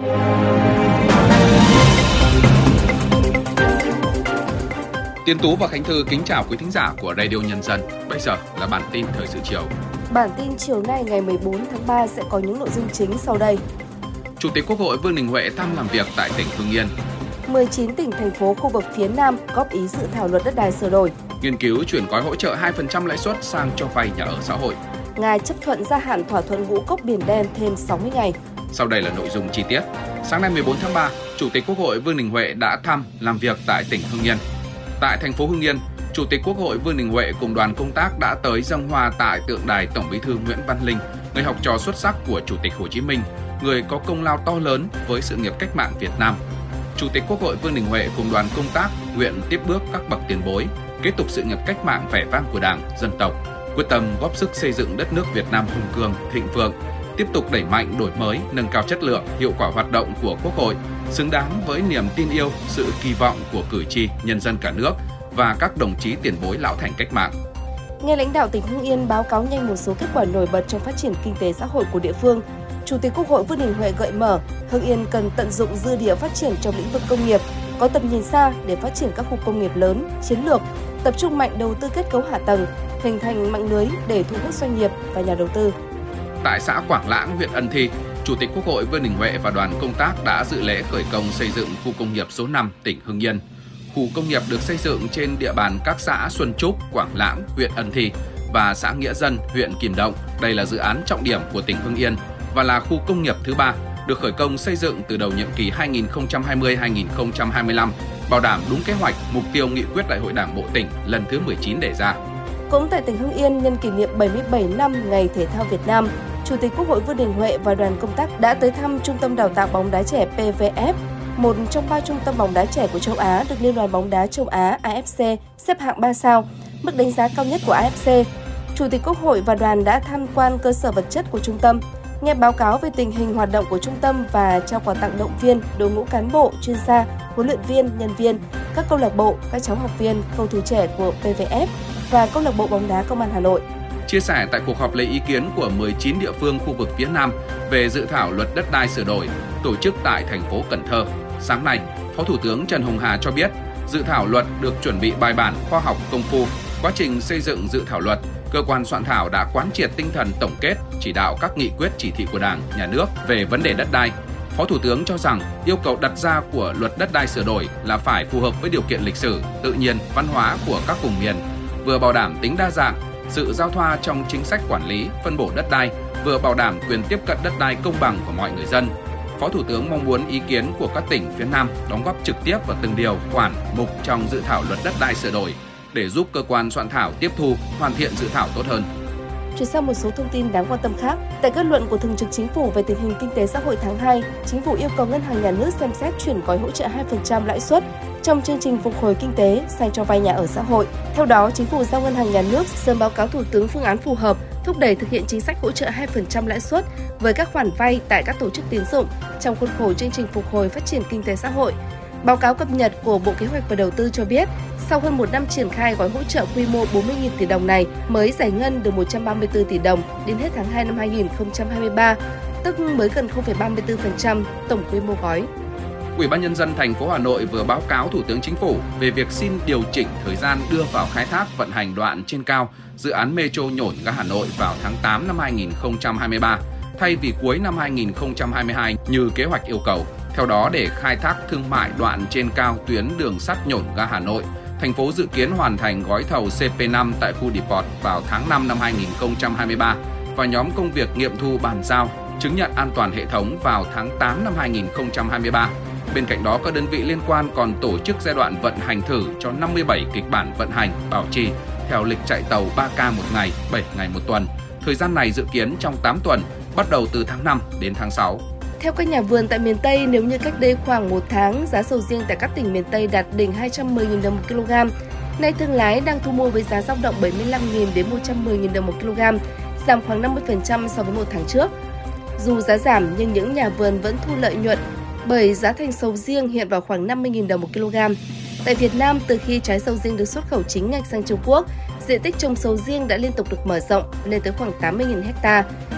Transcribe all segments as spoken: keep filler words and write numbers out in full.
Tiến Tú và Khánh Thư kính chào quý thính giả của Radio Nhân dân. Bây giờ là bản tin thời sự chiều. Bản tin chiều nay ngày mười bốn tháng ba sẽ có những nội dung chính sau đây. Chủ tịch Quốc hội Vương Đình Huệ thăm làm việc tại tỉnh Hưng Yên. mười chín tỉnh, thành phố khu vực phía Nam góp ý dự thảo luật đất đai sửa đổi. Nghiên cứu chuyển gói hỗ trợ hai phần trăm lãi suất sang cho vay nhà ở xã hội. Ngài chấp thuận gia hạn thỏa thuận ngũ cốc Biển Đen thêm sáu mươi ngày. Sau đây là nội dung chi tiết. Sáng nay mười bốn tháng ba, Chủ tịch Quốc hội Vương Đình Huệ đã thăm làm việc tại tỉnh Hưng Yên. Tại thành phố Hưng Yên, Chủ tịch Quốc hội Vương Đình Huệ cùng đoàn công tác đã tới dâng hoa tại tượng đài Tổng Bí thư Nguyễn Văn Linh, người học trò xuất sắc của Chủ tịch Hồ Chí Minh, người có công lao to lớn với sự nghiệp cách mạng Việt Nam. Chủ tịch Quốc hội Vương Đình Huệ cùng đoàn công tác nguyện tiếp bước các bậc tiền bối, kế tục sự nghiệp cách mạng vẻ vang của Đảng, dân tộc, quyết tâm góp sức xây dựng đất nước Việt Nam hùng cường, thịnh vượng, tiếp tục đẩy mạnh đổi mới, nâng cao chất lượng, hiệu quả hoạt động của Quốc hội, xứng đáng với niềm tin yêu, sự kỳ vọng của cử tri, nhân dân cả nước và các đồng chí tiền bối lão thành cách mạng. Nghe lãnh đạo tỉnh Hưng Yên báo cáo nhanh một số kết quả nổi bật trong phát triển kinh tế xã hội của địa phương, Chủ tịch Quốc hội Vương Đình Huệ gợi mở Hưng Yên cần tận dụng dư địa phát triển trong lĩnh vực công nghiệp, có tầm nhìn xa để phát triển các khu công nghiệp lớn, chiến lược, tập trung mạnh đầu tư kết cấu hạ tầng, hình thành mạng lưới để thu hút doanh nghiệp và nhà đầu tư. Tại xã Quảng Lãng, huyện Ân Thi, Chủ tịch Quốc hội Vương Đình Huệ và đoàn công tác đã dự lễ khởi công xây dựng khu công nghiệp số năm tỉnh Hưng Yên. Khu công nghiệp được xây dựng trên địa bàn các xã Xuân Trúc, Quảng Lãng, huyện Ân Thi và xã Nghĩa Dân, huyện Kim Động. Đây là dự án trọng điểm của tỉnh Hưng Yên và là khu công nghiệp thứ ba được khởi công xây dựng từ đầu nhiệm kỳ hai nghìn không trăm hai mươi đến hai nghìn không trăm hai mươi lăm, bảo đảm đúng kế hoạch, mục tiêu nghị quyết Đại hội Đảng bộ tỉnh lần thứ mười chín đề ra. Cũng tại tỉnh Hưng Yên, nhân kỷ niệm bảy mươi bảy năm Ngày Thể thao Việt Nam, Chủ tịch Quốc hội Vương Đình Huệ và đoàn công tác đã tới thăm Trung tâm Đào tạo bóng đá trẻ pê vê ép, một trong ba trung tâm bóng đá trẻ của châu Á được Liên đoàn bóng đá châu Á a ép xê xếp hạng ba sao, mức đánh giá cao nhất của a ép xê. Chủ tịch Quốc hội và đoàn đã tham quan cơ sở vật chất của trung tâm, nghe báo cáo về tình hình hoạt động của trung tâm và trao quà tặng động viên đội ngũ cán bộ, chuyên gia, huấn luyện viên, nhân viên, các câu lạc bộ, các cháu học viên, cầu thủ trẻ của pê vê ép và câu lạc bộ bóng đá Công an Hà Nội. Chia sẻ tại cuộc họp lấy ý kiến của mười chín địa phương khu vực phía Nam về dự thảo luật đất đai sửa đổi, tổ chức tại thành phố Cần Thơ. Sáng nay, Phó Thủ tướng Trần Hồng Hà cho biết, dự thảo luật được chuẩn bị bài bản, khoa học, công phu. Quá trình xây dựng dự thảo luật, cơ quan soạn thảo đã quán triệt tinh thần tổng kết, chỉ đạo các nghị quyết chỉ thị của Đảng, Nhà nước về vấn đề đất đai. Phó Thủ tướng cho rằng yêu cầu đặt ra của luật đất đai sửa đổi là phải phù hợp với điều kiện lịch sử, tự nhiên, văn hóa của các vùng miền, vừa bảo đảm tính đa dạng, sự giao thoa trong chính sách quản lý, phân bổ đất đai, vừa bảo đảm quyền tiếp cận đất đai công bằng của mọi người dân. Phó Thủ tướng mong muốn ý kiến của các tỉnh phía Nam đóng góp trực tiếp vào từng điều, khoản, mục trong dự thảo luật đất đai sửa đổi để giúp cơ quan soạn thảo tiếp thu, hoàn thiện dự thảo tốt hơn. Chuyển sang một số thông tin đáng quan tâm khác. Tại kết luận của Thường trực Chính phủ về tình hình kinh tế xã hội tháng hai, Chính phủ yêu cầu Ngân hàng Nhà nước xem xét chuyển gói hỗ trợ hai phần trăm lãi suất trong chương trình phục hồi kinh tế sang cho vay nhà ở xã hội. Theo đó, Chính phủ giao Ngân hàng Nhà nước sớm báo cáo Thủ tướng phương án phù hợp, thúc đẩy thực hiện chính sách hỗ trợ hai phần trăm lãi suất với các khoản vay tại các tổ chức tín dụng trong khuôn khổ chương trình phục hồi phát triển kinh tế xã hội. Báo cáo cập nhật của Bộ Kế hoạch và Đầu tư cho biết, sau hơn một năm triển khai gói hỗ trợ quy mô bốn mươi nghìn tỷ đồng này, mới giải ngân được một trăm ba mươi tư tỷ đồng đến hết tháng hai năm hai nghìn không trăm hai mươi ba, tức mới gần không phẩy ba mươi tư phần trăm tổng quy mô gói. Ủy ban Nhân dân thành phố Hà Nội vừa báo cáo Thủ tướng Chính phủ về việc xin điều chỉnh thời gian đưa vào khai thác vận hành đoạn trên cao dự án Metro Nhổn ga Hà Nội vào tháng tám năm hai nghìn không trăm hai mươi ba, thay vì cuối năm hai nghìn không trăm hai mươi hai như kế hoạch yêu cầu. Theo đó, để khai thác thương mại đoạn trên cao tuyến đường sắt Nhổn ga Hà Nội, thành phố dự kiến hoàn thành gói thầu xê pê năm tại khu Depot vào tháng năm năm hai nghìn không trăm hai mươi ba và nhóm công việc nghiệm thu bàn giao, chứng nhận an toàn hệ thống vào tháng tám năm hai nghìn không trăm hai mươi ba. Bên cạnh đó, các đơn vị liên quan còn tổ chức giai đoạn vận hành thử cho năm mươi bảy kịch bản vận hành, bảo trì theo lịch chạy tàu ba ca một ngày, bảy ngày một tuần. Thời gian này dự kiến trong tám tuần, bắt đầu từ tháng năm đến tháng sáu. Theo các nhà vườn tại miền Tây, nếu như cách đây khoảng một tháng, giá sầu riêng tại các tỉnh miền Tây đạt đỉnh hai trăm mười nghìn đồng một kg, nay thương lái đang thu mua với giá dao động bảy mươi lăm nghìn đến một trăm mười nghìn đồng một kg, giảm khoảng năm mươi phần trăm so với một tháng trước. Dù giá giảm nhưng những nhà vườn vẫn thu lợi nhuận bởi giá thành sầu riêng hiện vào khoảng năm mươi nghìn đồng một kg. Tại Việt Nam, từ khi trái sầu riêng được xuất khẩu chính ngạch sang Trung Quốc, diện tích trồng sầu riêng đã liên tục được mở rộng lên tới khoảng tám mươi nghìn ha.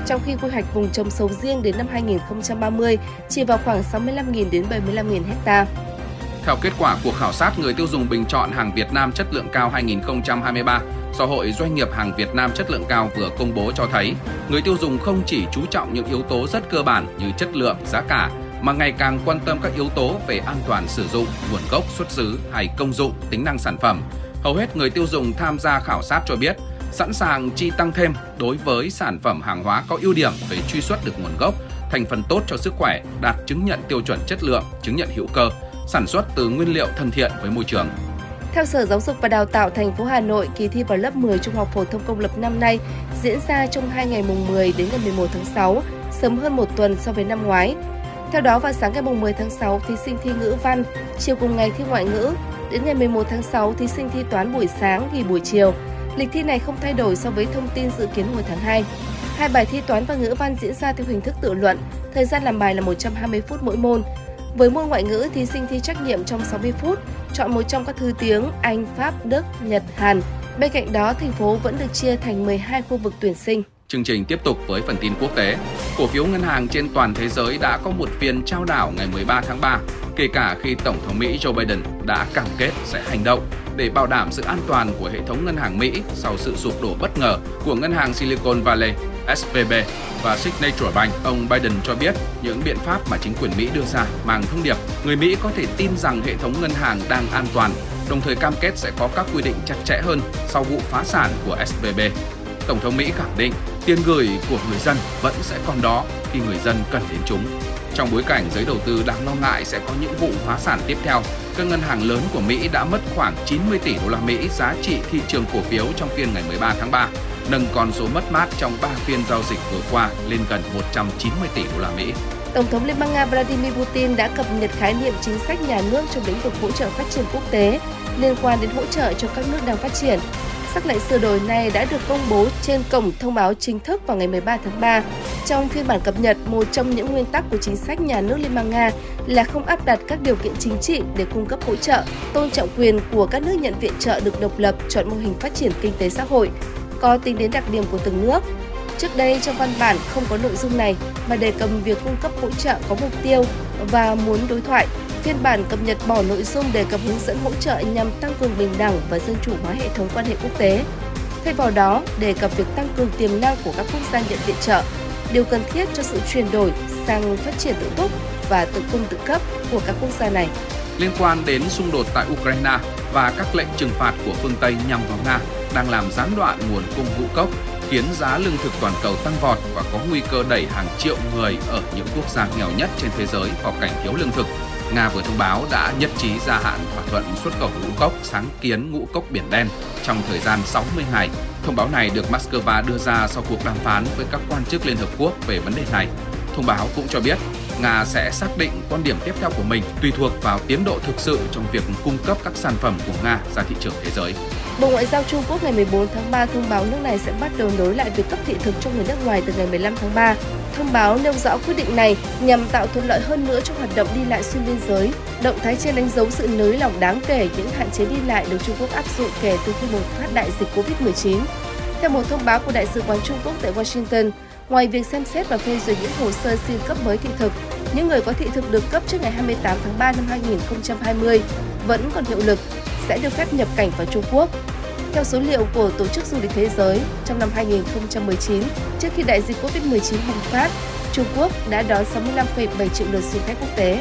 trong khi quy hoạch vùng trồng sầu riêng đến năm hai nghìn không trăm ba mươi chỉ vào khoảng sáu mươi lăm nghìn đến bảy mươi lăm nghìn ha. Theo kết quả cuộc khảo sát người tiêu dùng bình chọn hàng Việt Nam chất lượng cao hai nghìn không trăm hai mươi ba do Hội Doanh nghiệp hàng Việt Nam chất lượng cao vừa công bố cho thấy, người tiêu dùng không chỉ chú trọng những yếu tố rất cơ bản như chất lượng, giá cả, mà ngày càng quan tâm các yếu tố về an toàn sử dụng, nguồn gốc, xuất xứ hay công dụng, tính năng sản phẩm. Hầu hết người tiêu dùng tham gia khảo sát cho biết, sẵn sàng chi tăng thêm đối với sản phẩm hàng hóa có ưu điểm về truy xuất được nguồn gốc, thành phần tốt cho sức khỏe, đạt chứng nhận tiêu chuẩn chất lượng, chứng nhận hữu cơ, sản xuất từ nguyên liệu thân thiện với môi trường. Theo Sở Giáo dục và Đào tạo thành phố Hà Nội, kỳ thi vào lớp mười Trung học phổ thông công lập năm nay diễn ra trong hai ngày mùng mười đến ngày mười một tháng sáu, sớm hơn một tuần so với năm ngoái. Theo đó, vào sáng ngày mùng mười tháng sáu, thí sinh thi ngữ văn, chiều cùng ngày thi ngoại ngữ. Đến ngày mười một tháng sáu, thí sinh thi toán buổi sáng, nghỉ buổi chiều. Lịch thi này không thay đổi so với thông tin dự kiến hồi tháng hai. Hai bài thi toán và ngữ văn diễn ra theo hình thức tự luận, thời gian làm bài là một trăm hai mươi phút mỗi môn. Với môn ngoại ngữ, thí sinh thi trắc nghiệm trong sáu mươi phút, chọn một trong các thứ tiếng Anh, Pháp, Đức, Nhật, Hàn. Bên cạnh đó, thành phố vẫn được chia thành mười hai khu vực tuyển sinh. Chương trình tiếp tục với phần tin quốc tế. Cổ phiếu ngân hàng trên toàn thế giới đã có một phiên chao đảo ngày mười ba tháng ba, kể cả khi Tổng thống Mỹ Joe Biden đã cam kết sẽ hành động để bảo đảm sự an toàn của hệ thống ngân hàng Mỹ sau sự sụp đổ bất ngờ của ngân hàng Silicon Valley, ét vê bê và Signature Bank. Ông Biden cho biết những biện pháp mà chính quyền Mỹ đưa ra mang thông điệp người Mỹ có thể tin rằng hệ thống ngân hàng đang an toàn, đồng thời cam kết sẽ có các quy định chặt chẽ hơn sau vụ phá sản của ét vê bê. Tổng thống Mỹ khẳng định tiền gửi của người dân vẫn sẽ còn đó khi người dân cần đến chúng. Trong bối cảnh giới đầu tư đang lo ngại sẽ có những vụ phá sản tiếp theo, các ngân hàng lớn của Mỹ đã mất khoảng chín mươi tỷ đô la Mỹ giá trị thị trường cổ phiếu trong phiên ngày mười ba tháng ba, nâng con số mất mát trong ba phiên giao dịch vừa qua lên gần một trăm chín mươi tỷ đô la Mỹ. Tổng thống Liên bang Nga Vladimir Putin đã cập nhật khái niệm chính sách nhà nước trong lĩnh vực hỗ trợ phát triển quốc tế liên quan đến hỗ trợ cho các nước đang phát triển. Sắc lệnh sửa đổi này đã được công bố trên cổng thông báo chính thức vào ngày mười ba tháng ba. Trong phiên bản cập nhật, một trong những nguyên tắc của chính sách nhà nước Liên bang Nga là không áp đặt các điều kiện chính trị để cung cấp hỗ trợ, tôn trọng quyền của các nước nhận viện trợ được độc lập chọn mô hình phát triển kinh tế xã hội, có tính đến đặc điểm của từng nước. Trước đây trong văn bản không có nội dung này mà đề cập việc cung cấp hỗ trợ có mục tiêu và muốn đối thoại. Phiên bản cập nhật bỏ nội dung đề cập hướng dẫn hỗ trợ nhằm tăng cường bình đẳng và dân chủ hóa hệ thống quan hệ quốc tế. Thay vào đó, đề cập việc tăng cường tiềm năng của các quốc gia nhận viện trợ, điều cần thiết cho sự chuyển đổi sang phát triển tự túc và tự cung tự cấp của các quốc gia này. Liên quan đến xung đột tại Ukraine và các lệnh trừng phạt của phương Tây nhằm vào Nga đang làm gián đoạn nguồn cung ngũ cốc, khiến giá lương thực toàn cầu tăng vọt và có nguy cơ đẩy hàng triệu người ở những quốc gia nghèo nhất trên thế giới vào cảnh thiếu lương thực. Nga vừa thông báo đã nhất trí gia hạn thỏa thuận xuất khẩu ngũ cốc sáng kiến ngũ cốc Biển Đen trong thời gian sáu mươi ngày. Thông báo này được Moscow đưa ra sau cuộc đàm phán với các quan chức Liên Hợp Quốc về vấn đề này. Thông báo cũng cho biết Nga sẽ xác định quan điểm tiếp theo của mình tùy thuộc vào tiến độ thực sự trong việc cung cấp các sản phẩm của Nga ra thị trường thế giới. Bộ Ngoại giao Trung Quốc ngày mười bốn tháng ba thông báo nước này sẽ bắt đầu nối lại việc cấp thị thực cho người nước ngoài từ ngày mười lăm tháng ba. Thông báo nêu rõ quyết định này nhằm tạo thuận lợi hơn nữa cho hoạt động đi lại xuyên biên giới. Động thái trên đánh dấu sự nới lỏng đáng kể những hạn chế đi lại được Trung Quốc áp dụng kể từ khi bùng phát đại dịch covid mười chín. Theo một thông báo của Đại sứ quán Trung Quốc tại Washington, ngoài việc xem xét và phê duyệt những hồ sơ xin cấp mới thị thực, những người có thị thực được cấp trước ngày hai mươi tám tháng ba năm hai nghìn không trăm hai mươi vẫn còn hiệu lực sẽ được phép nhập cảnh vào Trung Quốc. Theo số liệu của Tổ chức Du lịch Thế giới, trong năm hai nghìn không trăm mười chín, trước khi đại dịch covid mười chín bùng phát, Trung Quốc đã đón sáu mươi lăm phẩy bảy triệu lượt du khách quốc tế.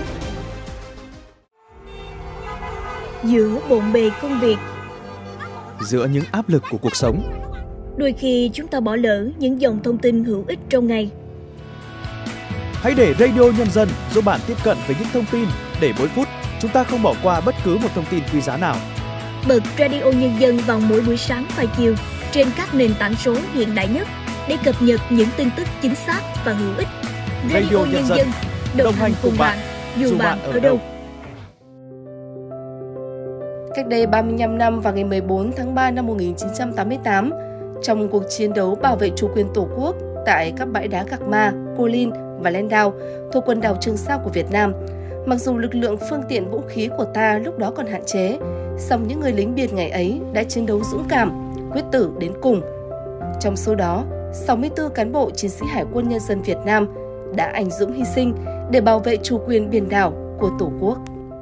Giữa bộn bề công việc, giữa những áp lực của cuộc sống, đôi khi chúng ta bỏ lỡ những dòng thông tin hữu ích trong ngày. Hãy để Radio Nhân dân giúp bạn tiếp cận với những thông tin để mỗi phút chúng ta không bỏ qua bất cứ một thông tin quý giá nào. Bật Radio Nhân dân vào mỗi buổi sáng và chiều trên các nền tảng số hiện đại nhất để cập nhật những tin tức chính xác và hữu ích. Radio, Radio Nhân dân, đồng hành cùng bạn, dù, dù bạn ở đâu. Cách đây ba mươi lăm năm, vào ngày mười bốn tháng ba năm một nghìn chín trăm tám mươi tám, trong cuộc chiến đấu bảo vệ chủ quyền Tổ quốc tại các bãi đá Gạc Ma, Cô Linh và Len Đao thuộc quần đảo Trường Sa của Việt Nam, mặc dù lực lượng phương tiện vũ khí của ta lúc đó còn hạn chế, song những người lính Biệt ngày ấy đã chiến đấu dũng cảm, quyết tử đến cùng. Trong số đó, sáu mươi tư cán bộ chiến sĩ Hải quân Nhân dân Việt Nam đã anh dũng hy sinh để bảo vệ chủ quyền biển đảo của Tổ quốc.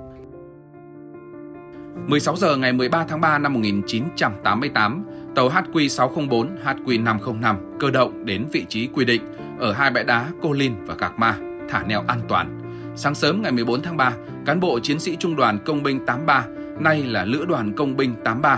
mười sáu giờ ngày mười ba tháng ba năm một nghìn chín trăm tám mươi tám, tàu H Q sáu không bốn, H Q năm không năm cơ động đến vị trí quy định ở hai bãi đá Cô Linh và Gạc Ma, thả neo an toàn. Sáng sớm ngày mười bốn tháng ba, cán bộ chiến sĩ Trung đoàn Công binh tám ba, nay là Lữ đoàn Công binh tám ba,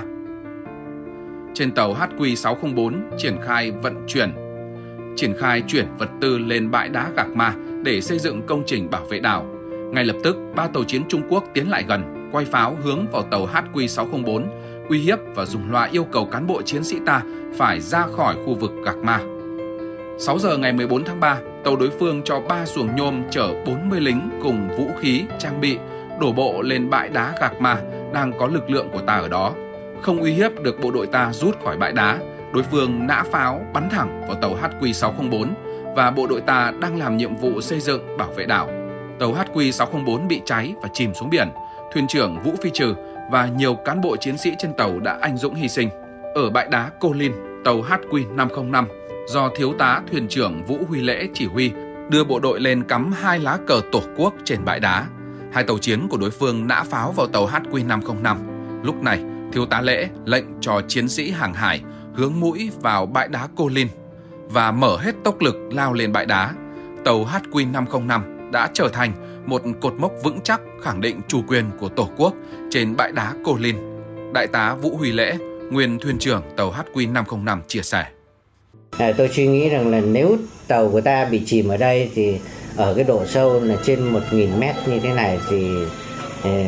trên tàu H Q sáu không bốn triển khai vận chuyển, triển khai chuyển vật tư lên bãi đá Gạc Ma để xây dựng công trình bảo vệ đảo. Ngay lập tức, ba tàu chiến Trung Quốc tiến lại gần, quay pháo hướng vào tàu H Q sáu không bốn, uy hiếp và dùng loa yêu cầu cán bộ chiến sĩ ta phải ra khỏi khu vực Gạc Ma. sáu giờ ngày mười bốn tháng ba, tàu đối phương cho ba xuồng nhôm chở bốn mươi lính cùng vũ khí, trang bị đổ bộ lên bãi đá Gạc Ma đang có lực lượng của ta ở đó. Không uy hiếp được bộ đội ta rút khỏi bãi đá, đối phương nã pháo bắn thẳng vào tàu H Q sáu không bốn và bộ đội ta đang làm nhiệm vụ xây dựng bảo vệ đảo. Tàu H Q sáu không bốn bị cháy và chìm xuống biển. Thuyền trưởng Vũ Phi Trừ và nhiều cán bộ chiến sĩ trên tàu đã anh dũng hy sinh. Ở bãi đá Cô Linh, tàu H Q năm không năm do thiếu tá thuyền trưởng Vũ Huy Lễ chỉ huy đưa bộ đội lên cắm hai lá cờ Tổ quốc trên bãi đá. Hai tàu chiến của đối phương nã pháo vào tàu H Q năm không năm. Lúc này, thiếu tá Lễ lệnh cho chiến sĩ hàng hải hướng mũi vào bãi đá Cô Linh và mở hết tốc lực lao lên bãi đá. Tàu H Q năm không năm đã trở thành một cột mốc vững chắc khẳng định chủ quyền của Tổ quốc trên bãi đá Cô Linh. Đại tá Vũ Huy Lễ, nguyên thuyền trưởng tàu H Q năm không năm chia sẻ. À, tôi suy nghĩ rằng là nếu tàu của ta bị chìm ở đây thì ở cái độ sâu là trên một nghìn mét như thế này thì eh,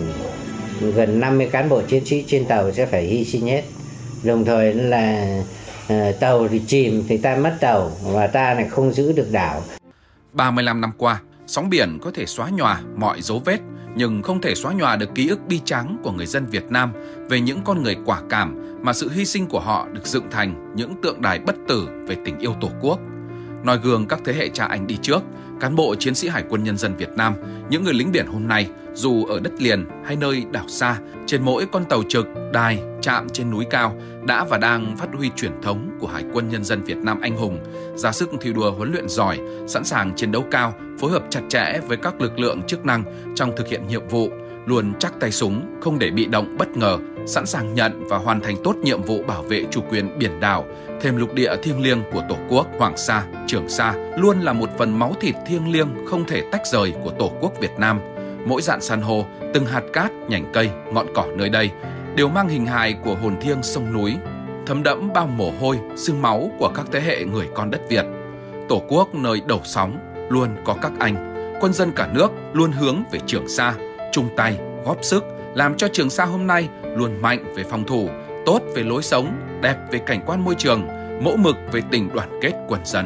gần năm mươi cán bộ chiến sĩ trên tàu sẽ phải hy sinh hết. Đồng thời là uh, tàu thì chìm thì ta mất tàu và ta lại không giữ được đảo. ba mươi lăm năm qua, sóng biển có thể xóa nhòa mọi dấu vết nhưng không thể xóa nhòa được ký ức bi tráng của người dân Việt Nam về những con người quả cảm mà sự hy sinh của họ được dựng thành những tượng đài bất tử về tình yêu Tổ quốc. Noi gương các thế hệ cha anh đi trước, cán bộ chiến sĩ Hải quân Nhân dân Việt Nam, những người lính biển hôm nay, dù ở đất liền hay nơi đảo xa, trên mỗi con tàu trực, đài, trạm trên núi cao, đã và đang phát huy truyền thống của Hải quân Nhân dân Việt Nam anh hùng, ra sức thi đua huấn luyện giỏi, sẵn sàng chiến đấu cao, phối hợp chặt chẽ với các lực lượng chức năng trong thực hiện nhiệm vụ, luôn chắc tay súng, không để bị động bất ngờ, sẵn sàng nhận và hoàn thành tốt nhiệm vụ bảo vệ chủ quyền biển đảo, thêm lục địa thiêng liêng của Tổ quốc. Hoàng Sa, Trường Sa luôn là một phần máu thịt thiêng liêng không thể tách rời của Tổ quốc Việt Nam. Mỗi dạn san hô, từng hạt cát, nhành cây, ngọn cỏ nơi đây đều mang hình hài của hồn thiêng sông núi, thấm đẫm bao mồ hôi, xương máu của các thế hệ người con đất Việt. Tổ quốc nơi đầu sóng luôn có các anh, quân dân cả nước luôn hướng về Trường Sa, chung tay, góp sức làm cho Trường Sa hôm nay luôn mạnh về phòng thủ, tốt về lối sống, đẹp về cảnh quan môi trường, mẫu mực về tình đoàn kết quân dân.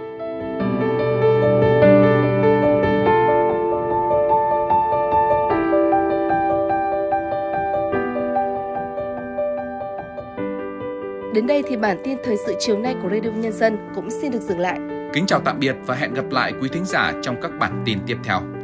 Đến đây thì bản tin thời sự chiều nay của Radio Nhân dân cũng xin được dừng lại. Kính chào tạm biệt và hẹn gặp lại quý thính giả trong các bản tin tiếp theo.